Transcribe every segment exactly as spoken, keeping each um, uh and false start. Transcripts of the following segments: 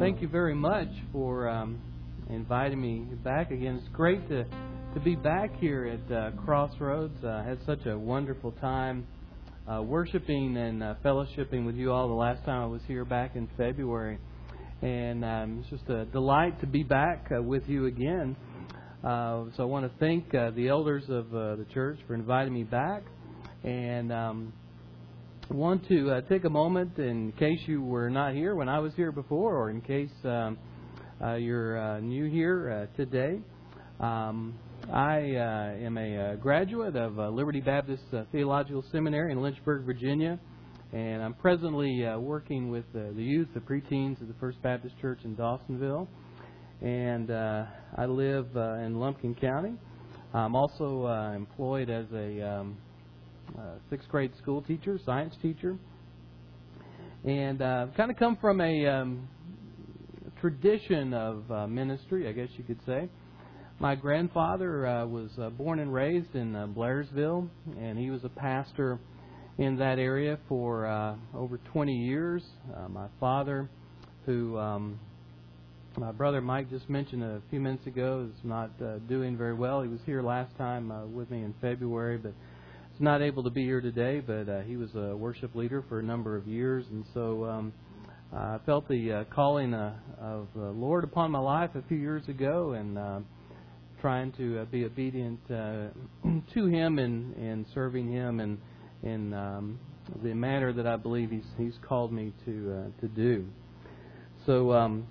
thank you very much for um, inviting me back again. It's great to, to be back here at uh, Crossroads. I uh, had such a wonderful time uh, worshiping and uh, fellowshipping with you all the last time I was here back in February. And um, it's just a delight to be back uh, with you again. Uh, so I want to thank uh, the elders of uh, the church for inviting me back. And um, I want to uh, take a moment in case you were not here when I was here before, or in case um, uh, you're uh, new here uh, today. Um, I uh, am a uh, graduate of uh, Liberty Baptist uh, Theological Seminary in Lynchburg, Virginia, and I'm presently uh, working with uh, the youth, the preteens of the First Baptist Church in Dawsonville, and uh, I live uh, in Lumpkin County. I'm also uh, employed as a um, Uh, sixth grade school teacher, science teacher, and uh, kind of come from a um, tradition of uh, ministry, I guess you could say. My grandfather uh, was uh, born and raised in uh, Blairsville, and he was a pastor in that area for uh, over twenty years. Uh, my father, who um, my brother Mike just mentioned a few minutes ago, is not uh, doing very well. He was here last time uh, with me in February, but not able to be here today, but uh, he was a worship leader for a number of years, and so um, I felt the uh, calling uh, of the Lord upon my life a few years ago, and uh, trying to uh, be obedient uh, to Him and, and serving Him in, in um, the manner that I believe He's, he's called me to uh, to do. So um,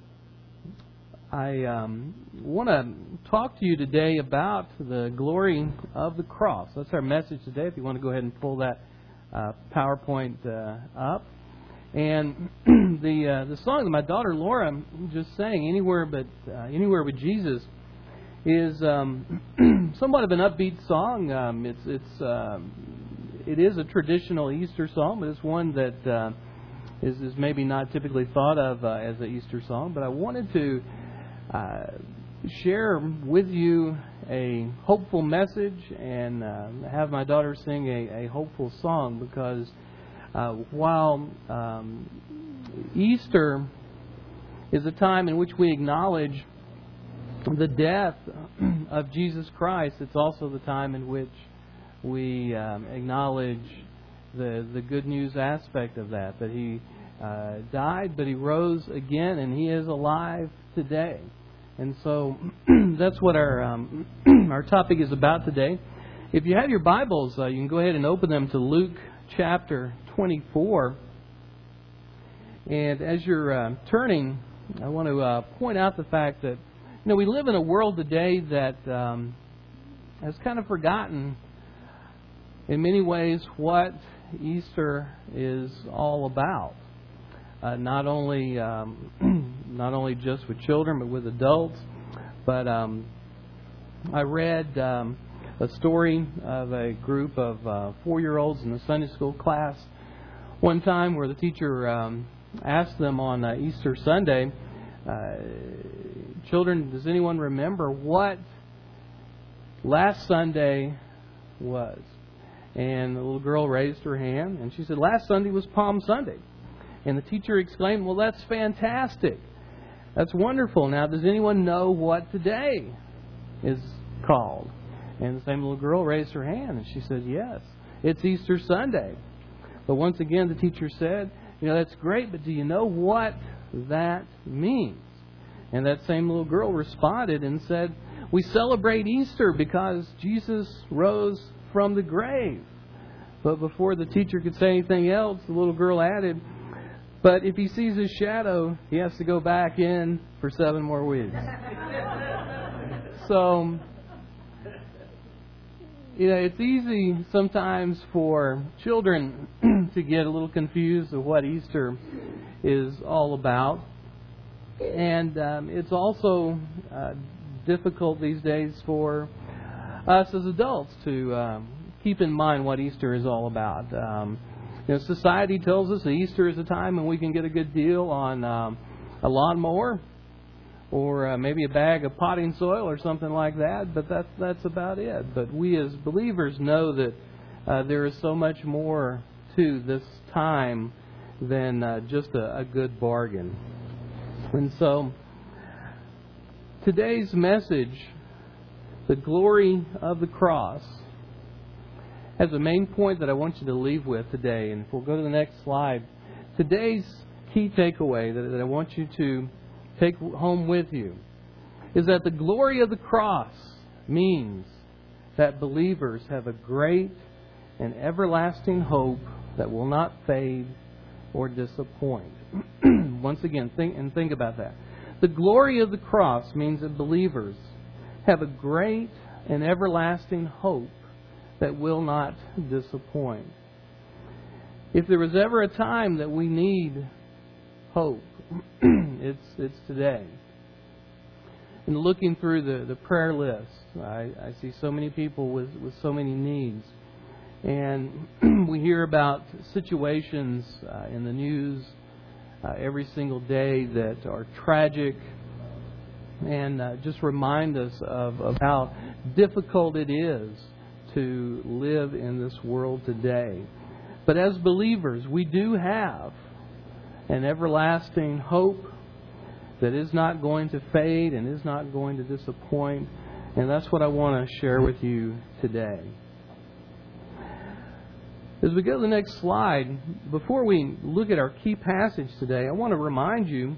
I um, want to talk to you today about the glory of the cross. That's our message today. If you want to go ahead and pull that uh, PowerPoint uh, up. And the uh, the song that my daughter Laura just sang, "Anywhere But uh, Anywhere But Jesus," is um, somewhat of an upbeat song. Um, it's it's um, it is a traditional Easter song, but it's one that uh, is is maybe not typically thought of uh, as an Easter song. But I wanted to Uh, share with you a hopeful message and uh, have my daughter sing a, a hopeful song, because uh, while um, Easter is a time in which we acknowledge the death of Jesus Christ, it's also the time in which we um, acknowledge the the good news aspect of that, that He uh, died, but He rose again, and He is alive today. And so that's what our um, our topic is about today. If you have your Bibles, uh, you can go ahead and open them to Luke chapter twenty-four. And as you're uh, turning, I want to uh, point out the fact that, you know, we live in a world today that um, has kind of forgotten in many ways what Easter is all about. Uh, not only um, not only just with children, but with adults. But um, I read um, a story of a group of uh, four-year-olds in the Sunday school class one time, where the teacher um, asked them on uh, Easter Sunday, uh, "Children, does anyone remember what last Sunday was?" And the little girl raised her hand, and she said, "Last Sunday was Palm Sunday." And the teacher exclaimed, "Well, that's fantastic. That's wonderful. Now, does anyone know what today is called?" And the same little girl raised her hand, and she said, "Yes, it's Easter Sunday." But once again, the teacher said, "You know, that's great, but do you know what that means?" And that same little girl responded and said, "We celebrate Easter because Jesus rose from the grave." But before the teacher could say anything else, the little girl added, "But if he sees his shadow, he has to go back in for seven more weeks." So, you know, it's easy sometimes for children to get a little confused of what Easter is all about. And um, it's also uh, difficult these days for us as adults to um, keep in mind what Easter is all about. Um, You know, society tells us that Easter is a time when we can get a good deal on um, a lawnmower, or uh, maybe a bag of potting soil or something like that, but that's, that's about it. But we as believers know that uh, there is so much more to this time than uh, just a, a good bargain. And so, today's message, the glory of the cross, has a main point that I want you to leave with today. And if we'll go to the next slide, today's key takeaway that, that I want you to take home with you is that the glory of the cross means that believers have a great and everlasting hope that will not fade or disappoint. Once again, think and think about that. The glory of the cross means that believers have a great and everlasting hope that will not disappoint. If there was ever a time that we need hope, it's it's today. And looking through the, the prayer list, I, I see so many people with, with so many needs. And we hear about situations uh, in the news uh, every single day that are tragic and uh, just remind us of, of how difficult it is to live in this world today. But as believers, we do have an everlasting hope that is not going to fade and is not going to disappoint. And that's what I want to share with you today. As we go to the next slide, before we look at our key passage today, I want to remind you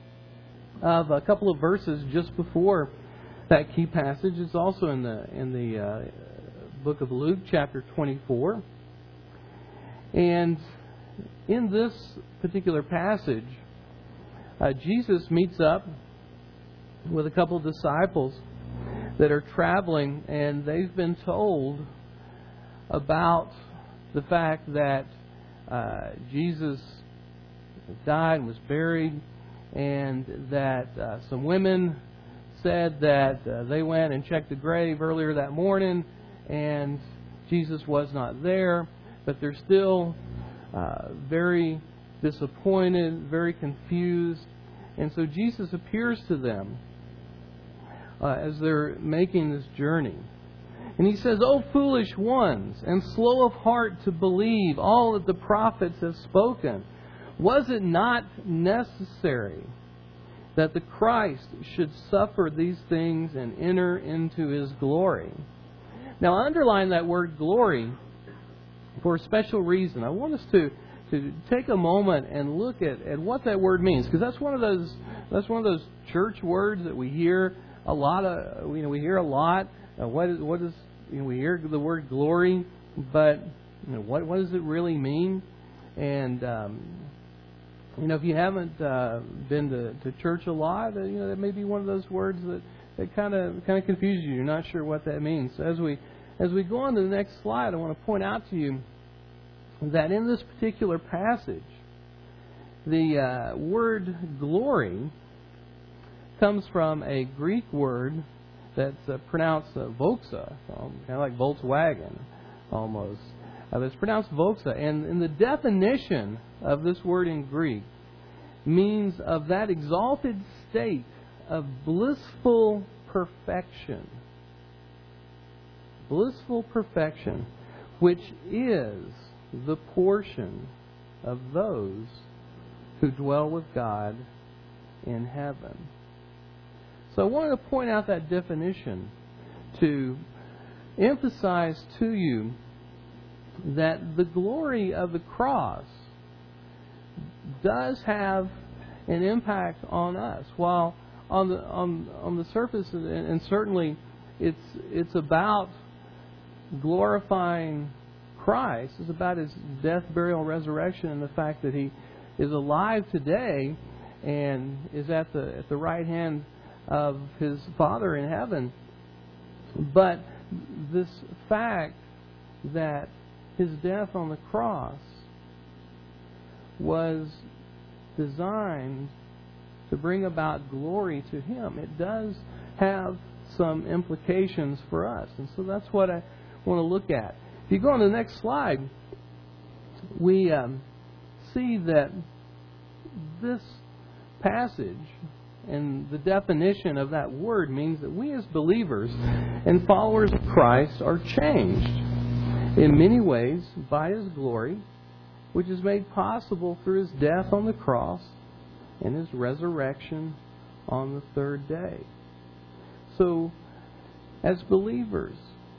of a couple of verses just before that key passage. It's also in the in the uh, book of Luke, chapter twenty-four. And in this particular passage, uh, Jesus meets up with a couple of disciples that are traveling, and they've been told about the fact that uh, Jesus died and was buried, and that uh, some women said that uh, they went and checked the grave earlier that morning, and Jesus was not there, but they're still uh, very disappointed, very confused. And so Jesus appears to them uh, as they're making this journey. And He says, "O foolish ones, and slow of heart to believe all that the prophets have spoken. Was it not necessary that the Christ should suffer these things and enter into His glory?" Now, I underline that word glory for a special reason. I want us to, to take a moment and look at, at what that word means, because that's one of those that's one of those church words that we hear a lot of. You know, we hear a lot. Uh, what is what is you know, we hear the word glory, but you know, what what does it really mean? And um, you know, if you haven't uh, been to, to church a lot, uh, you know, that may be one of those words that that kind of kind of confuses you. You're not sure what that means. So as we as we go on to the next slide, I want to point out to you that in this particular passage, the uh, word glory comes from a Greek word that's uh, pronounced uh, voxa, um, kind of like Volkswagen almost. Uh, it's pronounced voxa. And, and the definition of this word in Greek means of that exalted state of blissful perfection. Blissful perfection, which is the portion of those who dwell with God in heaven. So I wanted to point out that definition to emphasize to you that the glory of the cross does have an impact on us. While on the on on the surface, and, and certainly it's it's about glorifying Christ. It's about His death, burial, and resurrection, and the fact that He is alive today and is at the at the right hand of His Father in heaven. But this fact that His death on the cross was designed to bring about glory to Him, it does have some implications for us. And so that's what I want to look at. If you go on to the next slide, we um, see that this passage and the definition of that word means that we as believers and followers of Christ are changed in many ways by His glory, which is made possible through His death on the cross and His resurrection on the third day. So, as believers,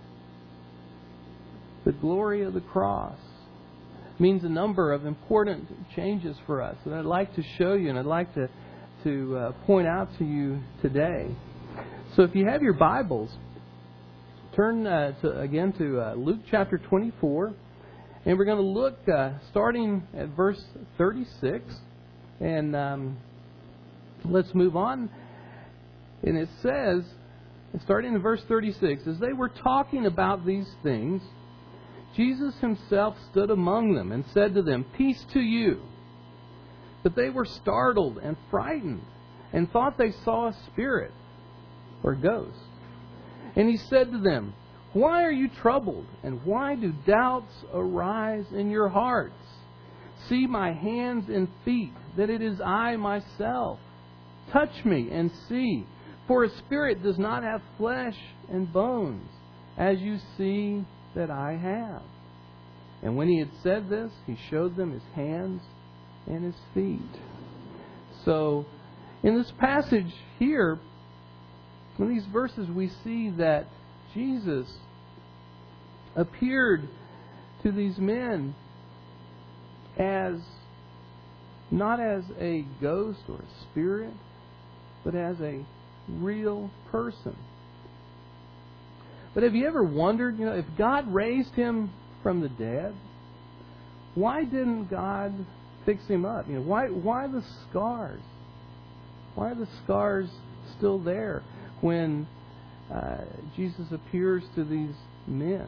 the glory of the cross means a number of important changes for us. And I'd like to show you, and I'd like to, to uh, point out to you today. So if you have your Bibles, turn uh, to, again to uh, Luke chapter twenty-four. And we're going to look uh, starting at verse thirty-six. And um, let's move on. And it says, starting in verse thirty-six, as they were talking about these things, Jesus Himself stood among them and said to them, "Peace to you." But they were startled and frightened and thought they saw a spirit or ghost. And He said to them, "Why are you troubled, and why do doubts arise in your hearts? See my hands and feet, that it is I myself. Touch me and see, for a spirit does not have flesh and bones, as you see that I have." And when He had said this, He showed them His hands and His feet. So, in this passage here, in these verses, we see that Jesus appeared to these men as not as a ghost or a spirit, but as a real person. But have you ever wondered, you know, if God raised Him from the dead, why didn't God fix Him up? You know, why why the scars? Why are the scars still there when uh, Jesus appears to these men?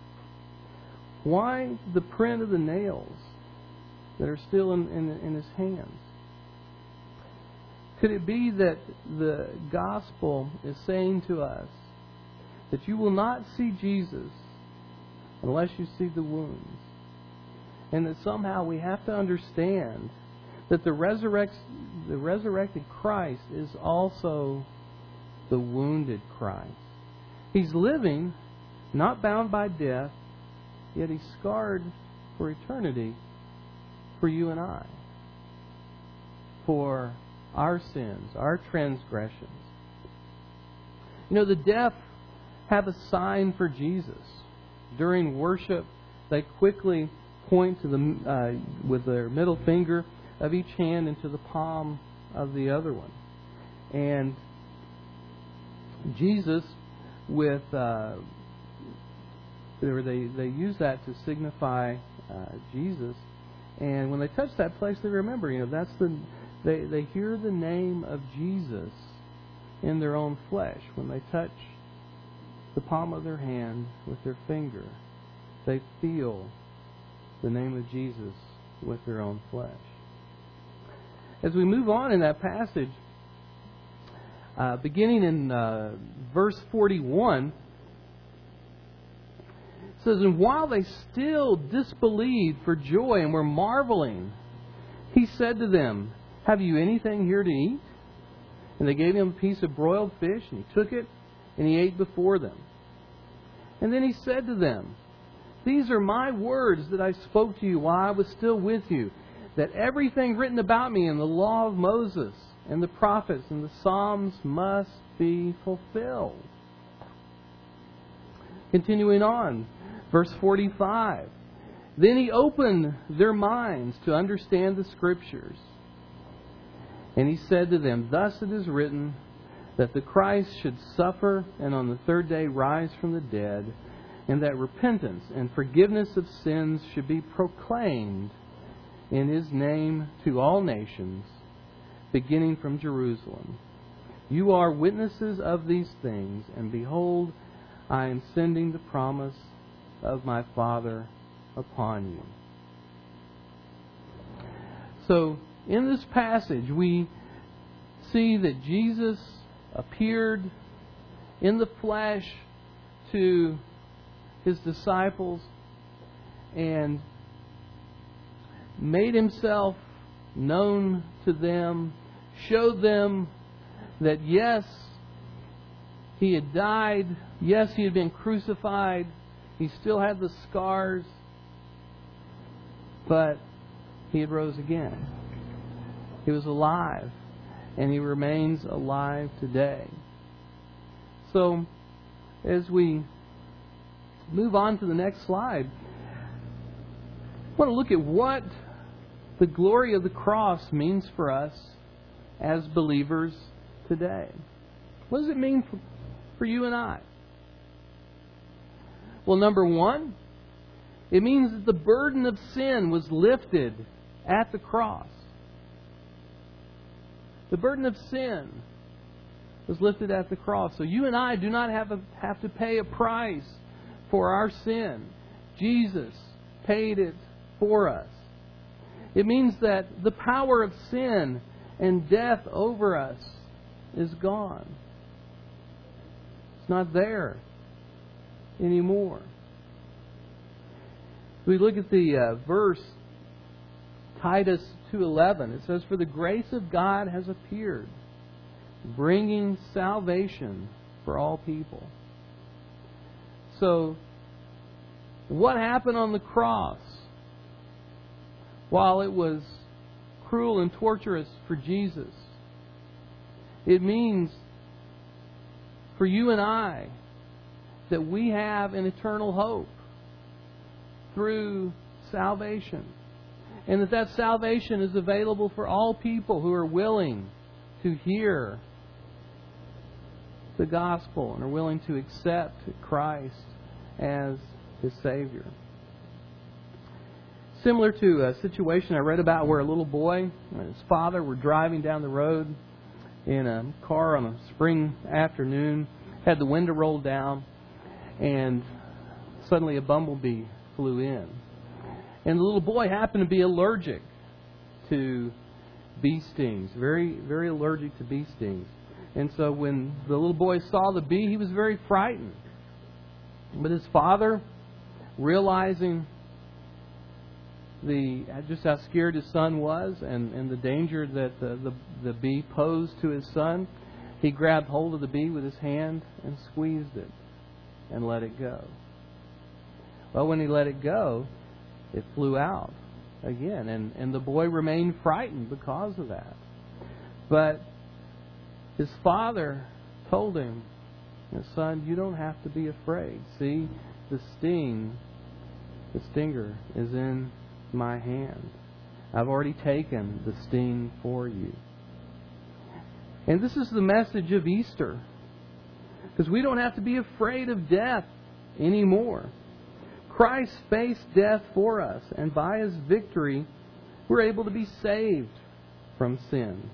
Why the print of the nails that are still in, in, in His hands? Could it be that the gospel is saying to us that you will not see Jesus unless you see the wounds? And that somehow we have to understand that the, resurrect, the resurrected Christ is also the wounded Christ. He's living, not bound by death, yet He's scarred for eternity for you and I, for our sins, our transgressions. You know, the deaf have a sign for Jesus. During worship, they quickly point to the uh, with their middle finger of each hand into the palm of the other one. And Jesus, with uh, or they they use that to signify uh, Jesus. And when they touch that place, they remember, you know, that's the they they hear the name of Jesus in their own flesh. When they touch the palm of their hand with their finger, they feel the name of Jesus with their own flesh. As we move on in that passage, uh, beginning in uh, verse forty-one, it says, "And while they still disbelieved for joy and were marveling, He said to them, 'Have you anything here to eat?' And they gave Him a piece of broiled fish, and He took it, and He ate before them. And then He said to them, 'These are my words that I spoke to you while I was still with you, that everything written about me in the law of Moses and the prophets and the Psalms must be fulfilled.'" Continuing on, verse forty-five. "Then He opened their minds to understand the Scriptures. And He said to them, 'Thus it is written, that the Christ should suffer and on the third day rise from the dead, and that repentance and forgiveness of sins should be proclaimed in His name to all nations, beginning from Jerusalem. You are witnesses of these things, and behold, I am sending the promise of my Father upon you.'" So, in this passage, we see that Jesus appeared in the flesh to His disciples and made Himself known to them, showed them that yes, He had died, yes, He had been crucified, He still had the scars, but He had rose again. He was alive, and He remains alive today. So, as we move on to the next slide, I want to look at what the glory of the cross means for us as believers today. What does it mean for, for you and I? Well, number one, it means that the burden of sin was lifted at the cross. The burden of sin was lifted at the cross. So you and I do not have, a, have to pay a price for our sin. Jesus paid it for us. It means that the power of sin and death over us is gone. It's not there anymore. We look at the uh, verse, Titus two eleven. It says, "For the grace of God has appeared, bringing salvation for all people." So, what happened on the cross? While it was cruel and torturous for Jesus, it means for you and I that we have an eternal hope through salvation. And that that salvation is available for all people who are willing to hear the gospel and are willing to accept Christ as His Savior. Similar to a situation I read about where a little boy and his father were driving down the road in a car on a spring afternoon, had the window rolled down, and suddenly a bumblebee flew in. And the little boy happened to be allergic to bee stings, very, very allergic to bee stings. And so when the little boy saw the bee, he was very frightened. But his father, realizing the just how scared his son was and, and the danger that the, the, the bee posed to his son, he grabbed hold of the bee with his hand and squeezed it and let it go. Well, when he let it go, it flew out again, and, and the boy remained frightened because of that. But his father told him, "Son, you don't have to be afraid. See, the sting, the stinger is in my hand. I've already taken the sting for you." And this is the message of Easter, because we don't have to be afraid of death anymore. Christ faced death for us, and by His victory, we're able to be saved from sin.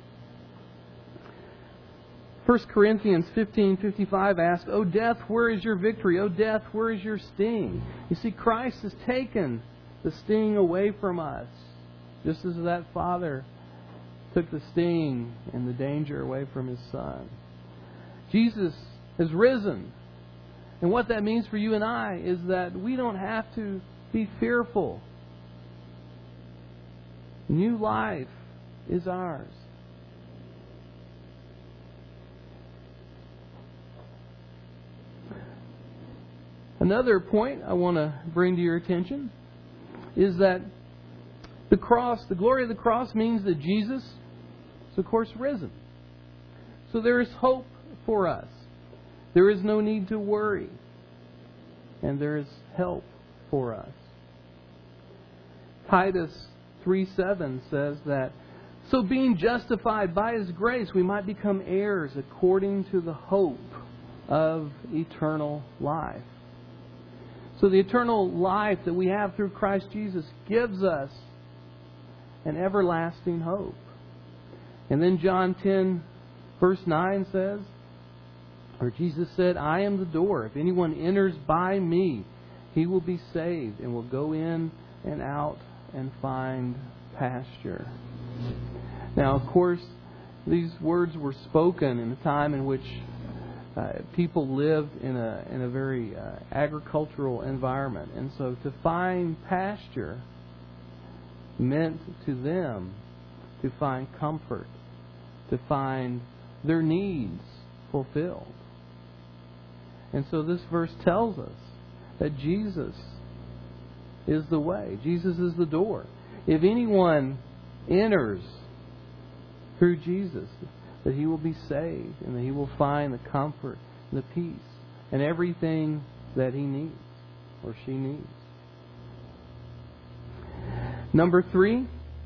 First Corinthians fifteen fifty-five asks, "O death, where is your victory? O death, where is your sting?" You see, Christ has taken the sting away from us, just as that father took the sting and the danger away from his son. Jesus has risen. And what that means for you and I is that we don't have to be fearful. New life is ours. Another point I want to bring to your attention is that the cross, the glory of the cross means that Jesus is, of course, risen. So there is hope for us. There is no need to worry. And there is help for us. Titus three seven says that, "So being justified by His grace, we might become heirs according to the hope of eternal life." So the eternal life that we have through Christ Jesus gives us an everlasting hope. And then John ten verse nine says, or Jesus said, "I am the door. If anyone enters by me, he will be saved and will go in and out and find pasture." Now, of course, these words were spoken in a time in which uh, people lived in a in a very uh, agricultural environment, and so to find pasture meant to them to find comfort, to find their needs fulfilled. And so this verse tells us that Jesus is the way. Jesus is the door. If anyone enters through Jesus, that he will be saved and that he will find the comfort, the peace, and everything that he needs or she needs. Number three,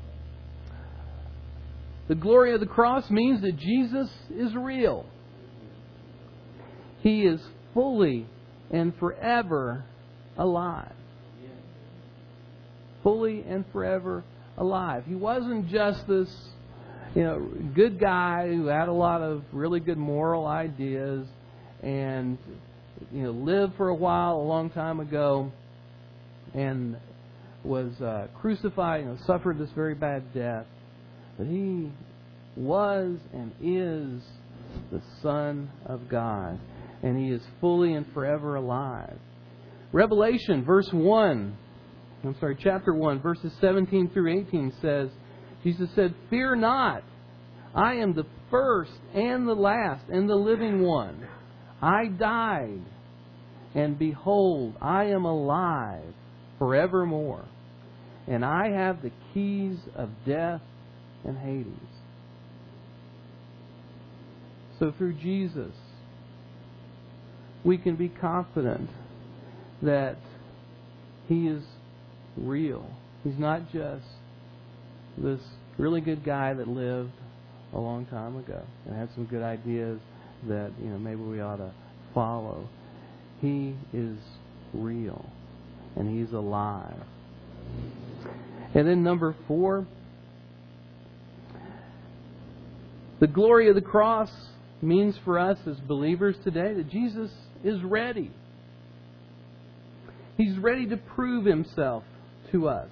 the glory of the cross means that Jesus is real. He is fully and forever alive. Fully and forever alive. He wasn't just this, you know, good guy who had a lot of really good moral ideas and, you know, lived for a while a long time ago and was uh, crucified, you know, suffered this very bad death. But he was and is the Son of God. And he is fully and forever alive. Revelation, verse one, I'm sorry, chapter one, verses seventeen through eighteen says, Jesus said, "Fear not, I am the first and the last and the living one. I died, and behold, I am alive forevermore. And I have the keys of death and Hades." So through Jesus, we can be confident that he is real. He's not just this really good guy that lived a long time ago and had some good ideas that, you know, maybe we ought to follow. He is real and he's alive. And then number four, the glory of the cross means for us as believers today that Jesus is ready. He's ready to prove himself to us.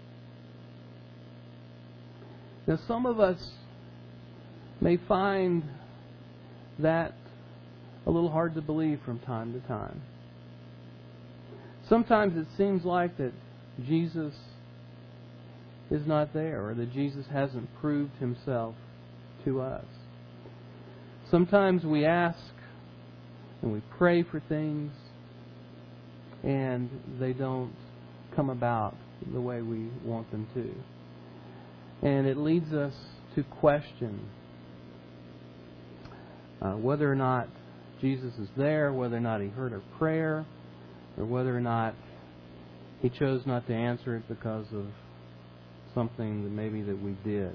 Now, some of us may find that a little hard to believe from time to time. Sometimes it seems like that Jesus is not there, or that Jesus hasn't proved himself to us. Sometimes we ask and we pray for things and they don't come about the way we want them to. And it leads us to question uh, whether or not Jesus is there, whether or not he heard our prayer, or whether or not he chose not to answer it because of something that maybe that we did.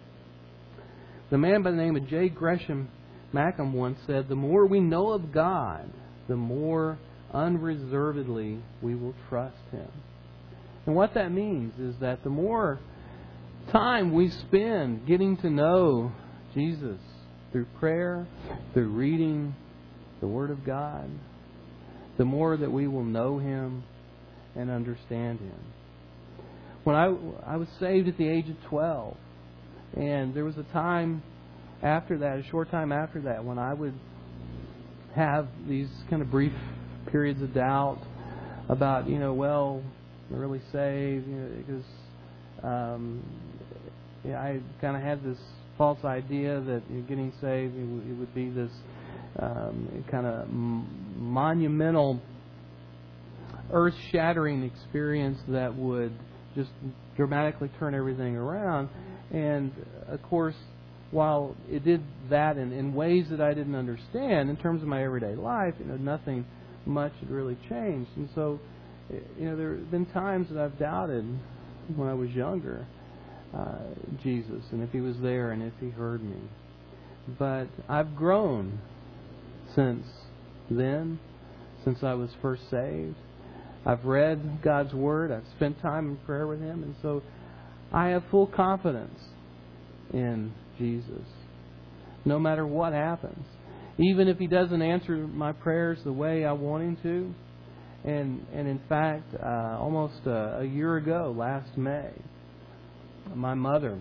The man by the name of J. Gresham Mackham once said, "The more we know of God, the more unreservedly we will trust him." And what that means is that the more time we spend getting to know Jesus through prayer, through reading the Word of God, the more that we will know him and understand him. When I, I was saved at the age of twelve, and there was a time after that, a short time after that, when I would have these kind of brief periods of doubt about, you know, well, am I really saved? You know, because um, you know, I kind of had this false idea that you know, getting saved it, w- it would be this um, kind of m- monumental, earth-shattering experience that would just dramatically turn everything around. And of course, while it did that in, in ways that I didn't understand, in terms of my everyday life, you know, nothing much had really changed. And so, you know, there have been times that I've doubted when I was younger, uh, Jesus, and if he was there and if he heard me. But I've grown since then, since I was first saved. I've read God's Word. I've spent time in prayer with him. And so I have full confidence in Jesus, no matter what happens. Even if he doesn't answer my prayers the way I want him to. And and in fact, uh, almost a, a year ago, last May, my mother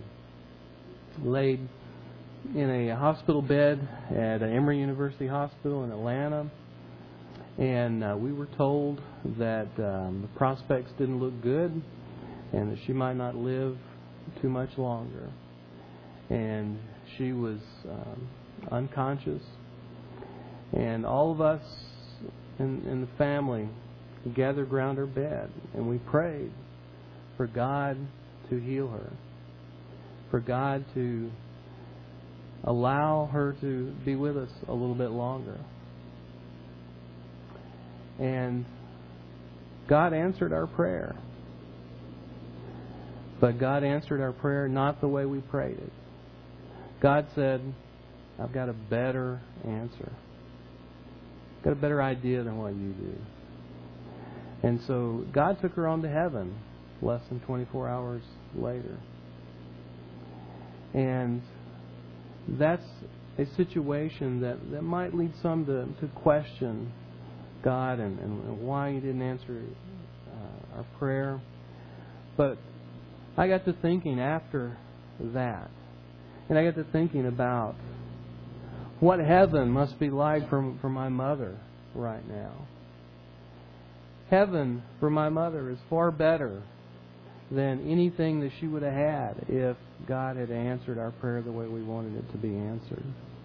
laid in a hospital bed at Emory University Hospital in Atlanta. And uh, we were told that um, the prospects didn't look good and that she might not live too much longer. And she was um, unconscious. And all of us in, in the family gathered around her bed and we prayed for God to heal her, for God to allow her to be with us a little bit longer. And God answered our prayer. But God answered our prayer not the way we prayed it. God said, I've got a better answer. I've got a better idea than what you do. And so God took her on to heaven less than twenty-four hours later. And that's a situation that, that might lead some to, to question God and, and why He didn't answer uh, our prayer. But I got to thinking after that. And I got to thinking about what heaven must be like for, for my mother right now. Heaven for my mother is far better than anything that she would have had if God had answered our prayer the way we wanted it to be answered.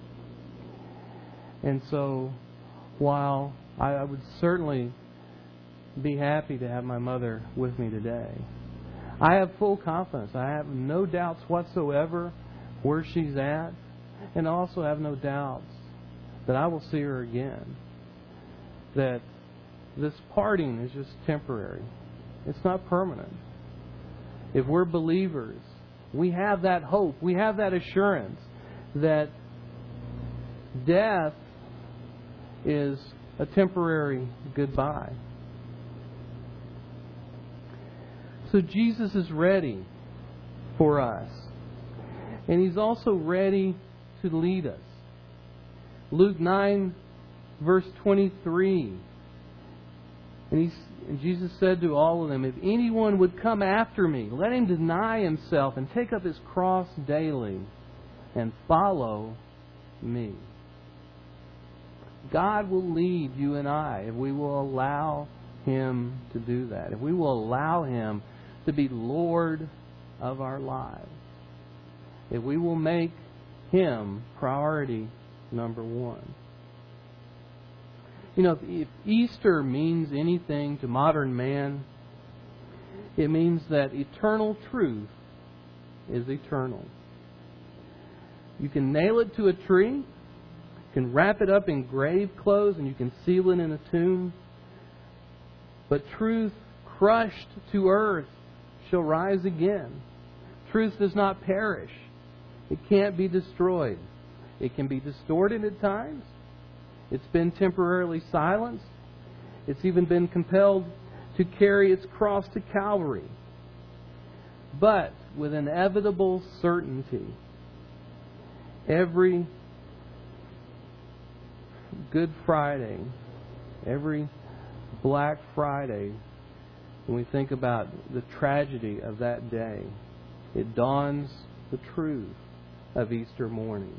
And so, while I, I would certainly be happy to have my mother with me today, I have full confidence. I have no doubts whatsoever where she's at, and I also have no doubts that I will see her again. That this parting is just temporary. It's not permanent. If we're believers, we have that hope. We have that assurance that death is a temporary goodbye. So Jesus is ready for us. And He's also ready to lead us. Luke nine, verse twenty-three. And, he's, and Jesus said to all of them, if anyone would come after me, let him deny himself and take up his cross daily and follow me. God will lead you and I if we will allow Him to do that. If we will allow Him to be Lord of our lives. If we will make Him priority number one. You know, if Easter means anything to modern man, it means that eternal truth is eternal. You can nail it to a tree, you can wrap it up in grave clothes, and you can seal it in a tomb. But truth crushed to earth shall rise again. Truth does not perish. It can't be destroyed. It can be distorted at times. It's been temporarily silenced. It's even been compelled to carry its cross to Calvary. But with inevitable certainty, every Good Friday, every Black Friday, when we think about the tragedy of that day, it dawns the truth of Easter morning.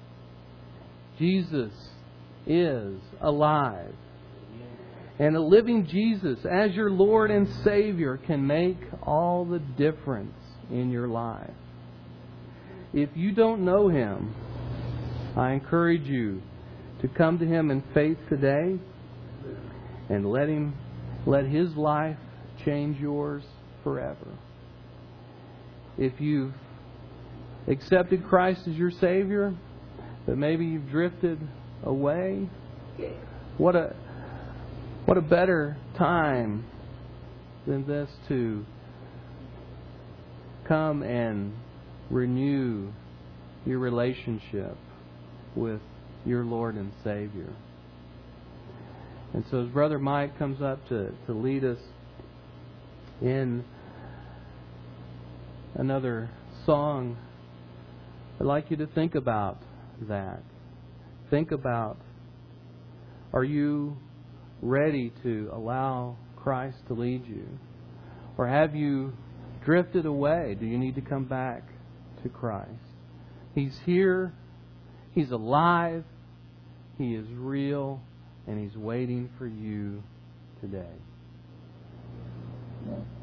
Jesus is alive. And a living Jesus as your Lord and Savior can make all the difference in your life. If you don't know Him, I encourage you to come to Him in faith today and let Him, let His life change yours forever. If you've accepted Christ as your Savior, but maybe you've drifted away, what a what a better time than this to come and renew your relationship with your Lord and Savior. And so as Brother Mike comes up to, to lead us in another song, I'd like you to think about that. Think about, are you ready to allow Christ to lead you? Or have you drifted away? Do you need to come back to Christ? He's here. He's alive. He is real. And He's waiting for you today.